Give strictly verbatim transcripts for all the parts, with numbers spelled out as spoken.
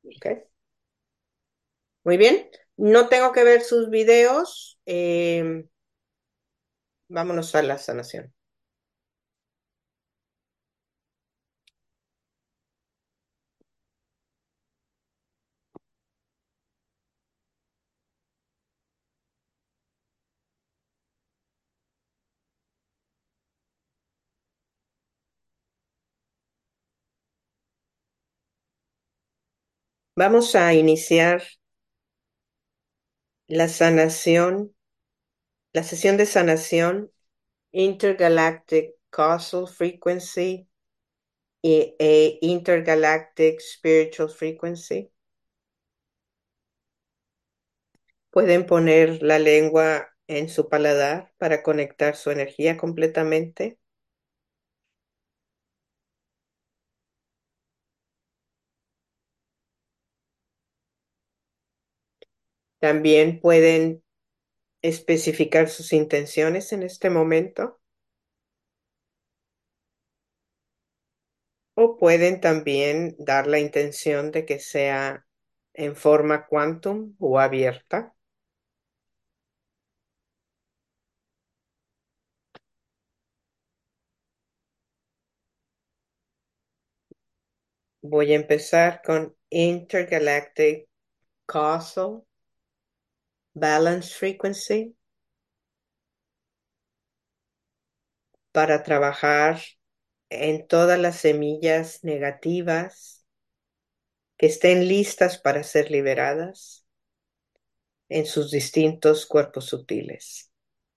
¿Ok? Muy bien. No tengo que ver sus videos. em, vámonos a la sanación. Vamos a iniciar la sanación, la sesión de sanación Intergalactic Causal Frequency e, e Intergalactic Spiritual Frequency. Pueden poner la lengua en su paladar para conectar su energía completamente. También pueden especificar sus intenciones en este momento o pueden también dar la intención de que sea en forma quantum o abierta. Voy a empezar con Intergalactic Causal Balance Frequency para trabajar en todas las semillas negativas que estén listas para ser liberadas en sus distintos cuerpos sutiles.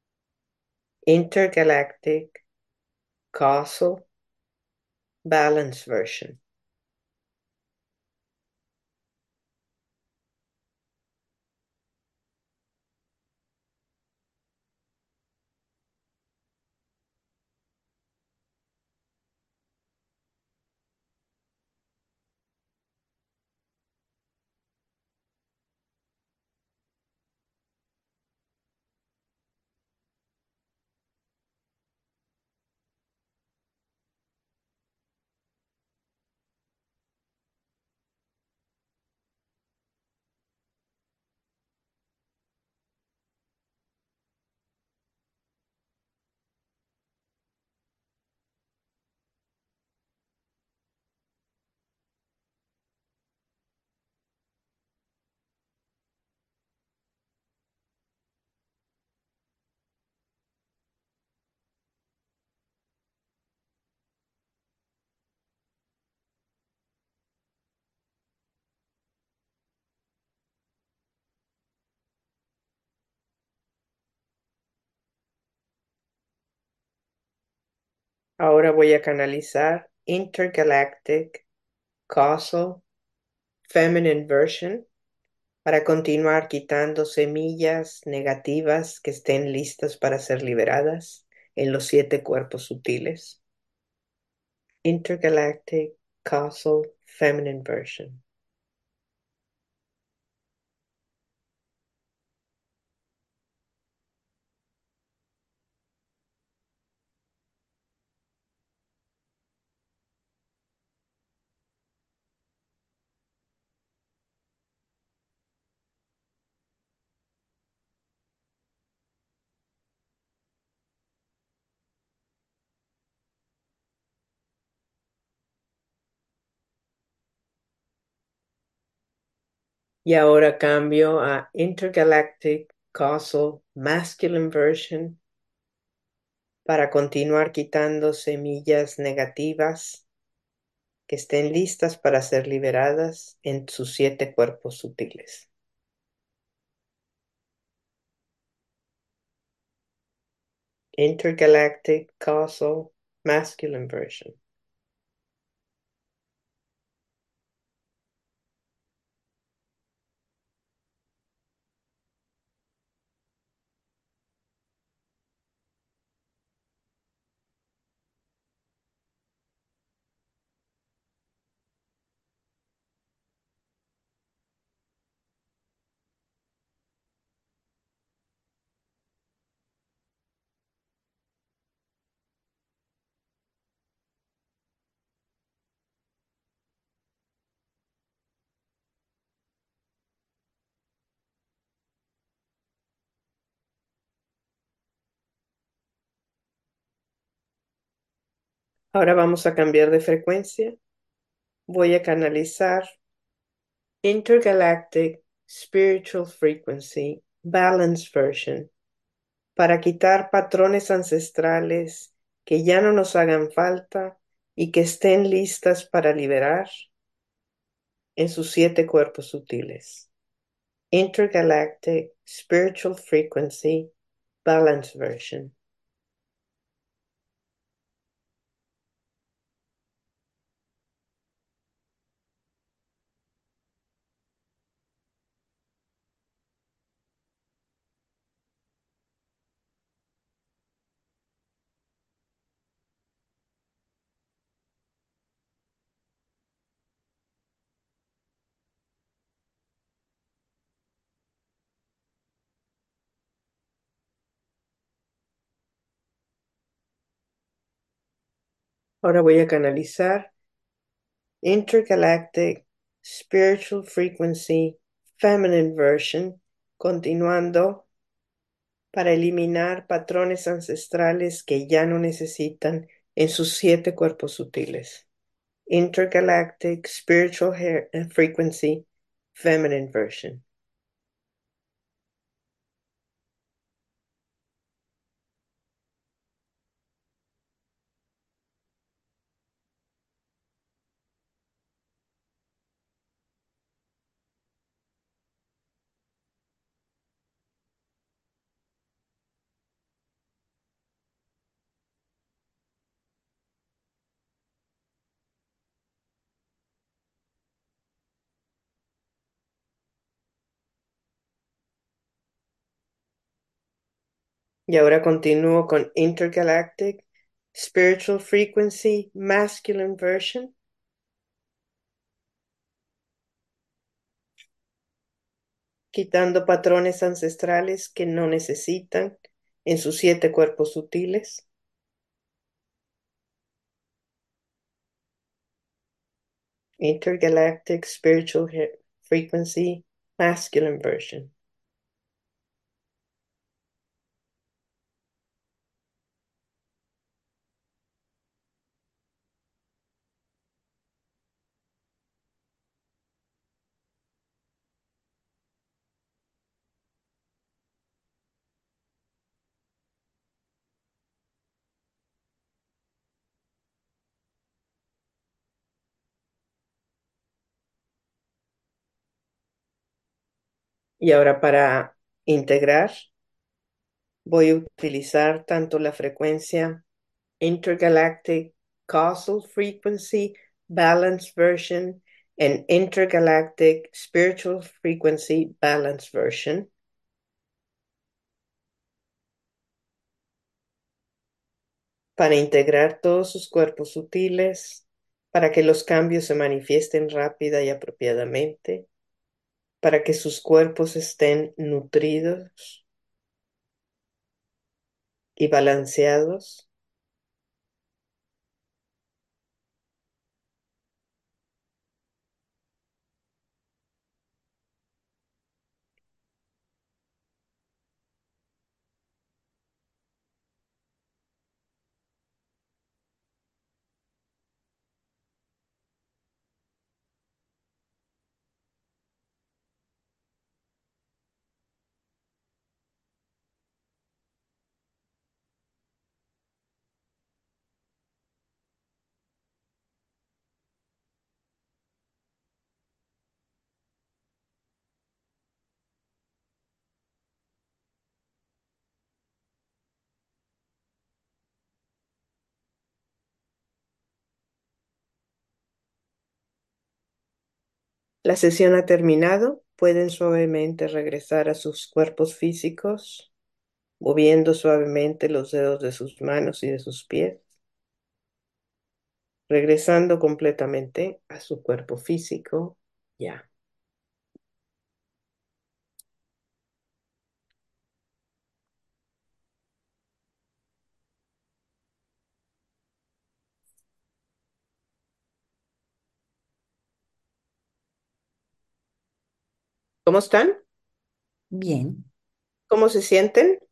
Intergalactic Causal Balance Version. Ahora voy a canalizar Intergalactic Causal Feminine Version para continuar quitando semillas negativas que estén listas para ser liberadas en los siete cuerpos sutiles. Intergalactic Causal Feminine Version. Y ahora cambio a Intergalactic Causal Masculine Version para continuar quitando semillas negativas que estén listas para ser liberadas en sus siete cuerpos sutiles. Intergalactic Causal Masculine Version. Ahora vamos a cambiar de frecuencia. Voy a canalizar Intergalactic Spiritual Frequency Balance Version para quitar patrones ancestrales que ya no nos hagan falta y que estén listas para liberar en sus siete cuerpos sutiles. Intergalactic Spiritual Frequency Balance Version. Ahora voy a canalizar Intergalactic Spiritual Frequency Feminine Version, continuando para eliminar patrones ancestrales que ya no necesitan en sus siete cuerpos sutiles. Intergalactic Spiritual Hair- eh, Frequency Feminine Version. Y ahora continúo con Intergalactic Spiritual Frequency Masculine Version, quitando patrones ancestrales que no necesitan en sus siete cuerpos sutiles. Intergalactic Spiritual He- Frequency Masculine Version. Y ahora para integrar voy a utilizar tanto la frecuencia Intergalactic Causal Frequency Balance Version and Intergalactic Spiritual Frequency Balance Version para integrar todos sus cuerpos sutiles, para que los cambios se manifiesten rápida y apropiadamente, para que sus cuerpos estén nutridos y balanceados. La sesión ha terminado. Pueden suavemente regresar a sus cuerpos físicos, moviendo suavemente los dedos de sus manos y de sus pies, regresando completamente a su cuerpo físico. Ya. ¿Cómo están? Bien, ¿Cómo se sienten?